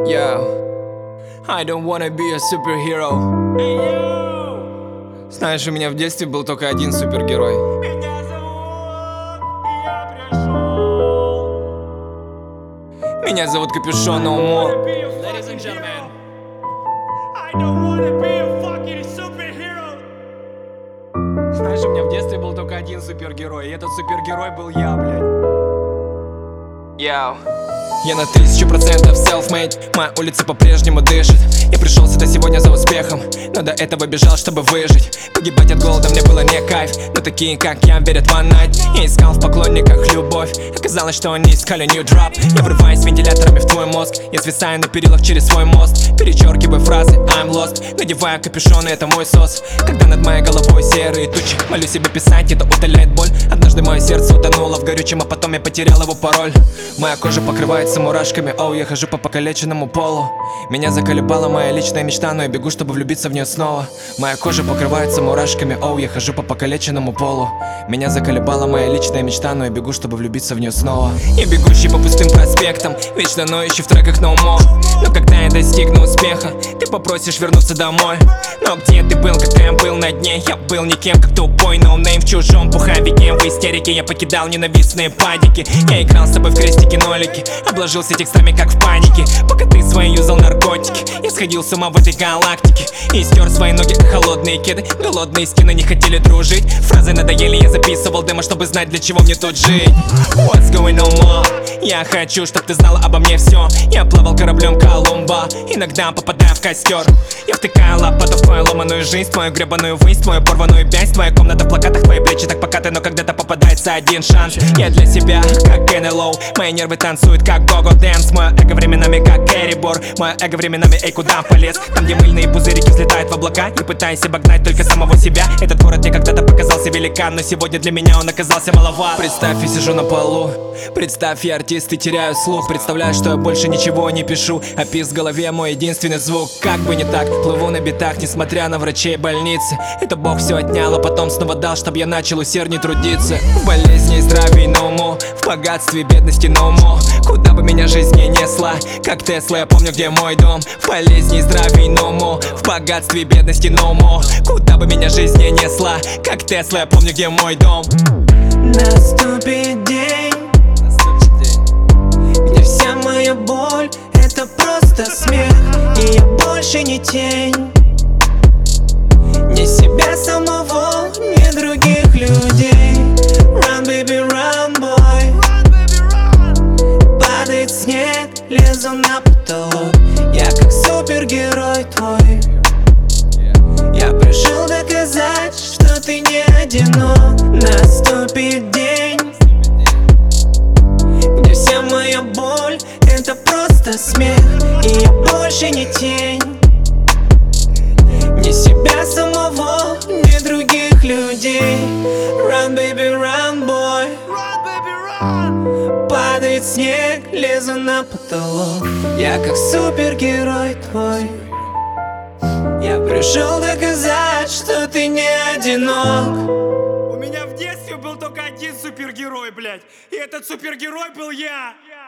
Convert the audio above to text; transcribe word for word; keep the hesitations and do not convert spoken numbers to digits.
Yo, I don't wanna be a superhero. Hey, yo! Знаешь, у меня в детстве был только один супергерой. Меня зовут, и я пришел. Меня зовут Капюшон Ноумо. Ladies and gentlemen, I don't wanna be a fucking superhero. Знаешь, у меня в детстве был только один супергерой, и этот супергерой был я, блядь. Яу. Я на тысячу процентов self-made, моя улица по-прежнему дышит. Я пришел сюда сегодня за успехом, но до этого бежал, чтобы выжить. Погибать от голода мне было не кайф, но такие как я верят в one night. Я искал в поклонниках любовь, оказалось, что они искали new drop. Я врываюсь вентиляторами в твой мозг, я свисаю на перилах через свой мост. Перечеркиваю фразы I'm lost, надеваю капюшон, и это мой сос. Когда над моей головой серые тучи, молю себя писать, это утоляет боль. Однажды мое сердце утонуло в горючем, а потом я потерял его пароль. Моя кожа покрывается мурашками, оу, я хожу по покалеченному полу. Меня заколебала моя личная мечта, но я бегу, чтобы влюбиться в нее снова. Моя кожа покрывается мурашками, оу, я хожу по покалеченному полу. Меня заколебала моя личная мечта, но я бегу, чтобы влюбиться в нее снова. Я бегущий по пустым проспектам, вечно ноющий в треках no more. Но когда я достигну успеха, ты попросишь вернуться домой. Но где ты был, когда я был на дне? Я был никем, как тупой ноунейм в чужом пуховике. В истерике я покидал ненавистные падики. Я играл с тобой в крестики-нолики, обложился текстами, как в панике. Пока ты свои юзал наркотики, я сходил с ума в этой галактике и стер свои ноги, холодные кеды. Голодные стены не хотели дружить. Фразы надоели, я записывал демо, чтобы знать, для чего мне тут жить. What's going on, more? Я хочу, чтоб ты знала обо мне все. Я плавал кораблем Колумба, иногда попадая в костер. Я втыкаю лопату в твою ломаную жизнь, твою гребаную высь, твою порваную пять. Твоя комната в плакатах, твои плечи так покаты, но когда-то попадается один шанс. Я для себя, как эн эл о, мои нервы танцуют, как го-го дэнс. Мое эго временами, как Эрибор, мое эго временами, эй, куда полез? Там, где мыльные пузырики взлетают в облака, и пытаясь обогнать только самого себя. Этот город мне когда-то показался великан, но сегодня для меня он оказался маловат. Представь, я сижу на полу, представь, я артист и теряю слух. Представляю, что я больше ничего не пишу, а писк в голове мой единственный звук. Как бы не так, плыву на битах, несмотря на врачей больницы. Это Бог все отнял, а потом снова дал, чтоб я начал усерднее трудиться. В болезни и здравии no more, в богатстве и бедности no more. Куда бы меня жизнь не несла, как Тесла, я помню, где мой дом. В болезни и здравии no more, в богатстве и бедности no more. Куда бы меня жизнь не несла, как Тесла, я помню, где мой дом. Наступит день, где вся моя боль — это просто смех, и я больше не тень. Ни себя самого, ни других людей. Run, baby, run, boy. Падает снег, лезу на потолок. Я как супергерой твой. Я пришел доказать, что ты не одинок. Наступит день, где вся моя боль — это просто смех, и я больше не тень. Ни себя самого, ни других людей. Run, baby, run, boy. Run, baby, run! Падает снег, лезу на потолок. Я как супергерой твой. Я пришел доказать, что ты не одинок. У меня в детстве был только один супергерой, блядь. И этот супергерой был я.